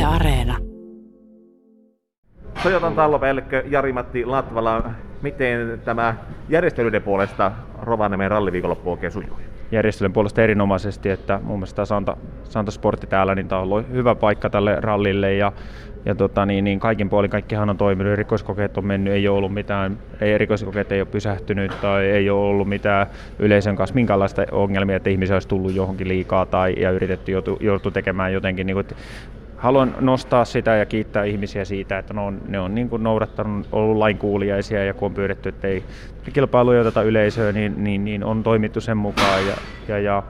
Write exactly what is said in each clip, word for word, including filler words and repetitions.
Areena. Toyotan tallopäällikkö Jari-Matti Latvala, miten tämä järjestelyiden puolesta Rovaniemen ralliviikonloppu oikein sujui? Järjestelyn puolesta erinomaisesti, että mun mielestä Santa, Santa Sportti täällä, niin tämä on ollut hyvä paikka tälle rallille ja, ja tota, niin, niin kaikin puolin kaikkihan on toiminut, erikoiskokeet on mennyt, ei ole ollut mitään, ei, erikoiskokeet ei ole pysähtynyt tai ei ole ollut mitään yleisön kanssa minkäänlaista ongelmia, että ihmisiä olisi tullut johonkin liikaa tai ja yritetty joutu, joutu tekemään jotenkin. Niin kuin, haluan nostaa sitä ja kiittää ihmisiä siitä, että ne on, ne on niin kuin noudattanut, ollut lainkuuliaisia ja kun on pyydetty, että ei kilpailuja oteta yleisöä, niin, niin, niin on toimittu sen mukaan. Ja, ja, ja,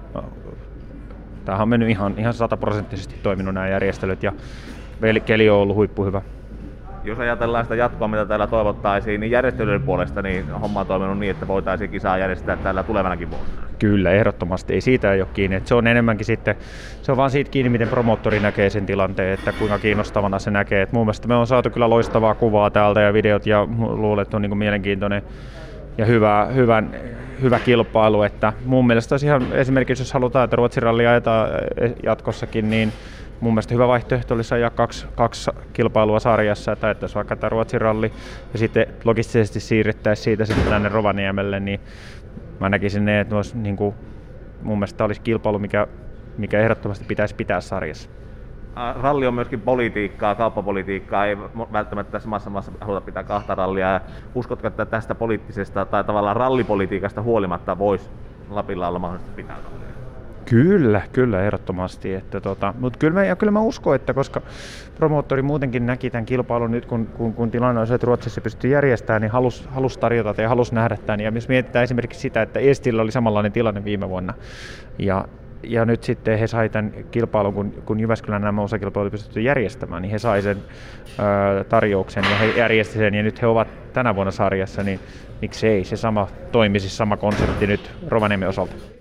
tämähän on mennyt ihan, ihan sataprosenttisesti toiminut nämä järjestelyt ja keli on ollut huippuhyvä. Jos ajatellaan sitä jatkoa, mitä täällä toivottaisiin, niin järjestelyiden puolesta niin homma on toiminut niin, että voitaisiin kisaa järjestää täällä tulevanakin vuonna. Kyllä, ehdottomasti. Ei siitä ei ole kiinni. Että se on enemmänkin sitten, se on vaan siitä kiinni, miten promoottori näkee sen tilanteen, että kuinka kiinnostavana se näkee. Et mun mielestä me on saatu kyllä loistavaa kuvaa täältä ja videot ja luulen, että on niin kuin mielenkiintoinen ja hyvä, hyvän, hyvä kilpailu. Että mun mielestä olisi ihan esimerkiksi, jos halutaan, että Ruotsin ralli ajetaan jatkossakin, niin mun mielestä hyvä vaihtoehto olisi ajaa kaksi, kaksi kilpailua sarjassa, että ajettaisiin vaikka tämä Ruotsin ralli ja sitten logistisesti siirrettäisiin siitä sitten tänne Rovaniemelle, niin mä näkisin ne, että olisi, niin kuin, mun mielestä tämä olisi kilpailu, mikä, mikä ehdottomasti pitäisi pitää sarjassa. Ralli on myöskin politiikkaa, kauppapolitiikkaa, ei välttämättä tässä maassa, maassa haluta pitää kahta rallia. Uskotko, että tästä poliittisesta tai tavallaan rallipolitiikasta huolimatta voisi Lapilla olla mahdollisesti pitää rallia? Kyllä, kyllä ehdottomasti. Että tota, mutta kyllä mä, ja kyllä mä uskon, että koska promoottori muutenkin näki tämän kilpailun nyt, kun, kun, kun tilanne on se, että Ruotsissa pystyy järjestämään, niin halusi halus tarjota ja halusi nähdä tämän. Ja jos mietitään esimerkiksi sitä, että Estillä oli samanlainen tilanne viime vuonna, ja, ja nyt sitten he sai tämän kilpailun, kun, kun Jyväskylän nämä osakilpailut pystytty järjestämään, niin he sai sen ö, tarjouksen ja he järjesti sen, ja nyt he ovat tänä vuonna sarjassa, niin miksei se sama toimisi, sama konsepti nyt Rovaniemen osalta.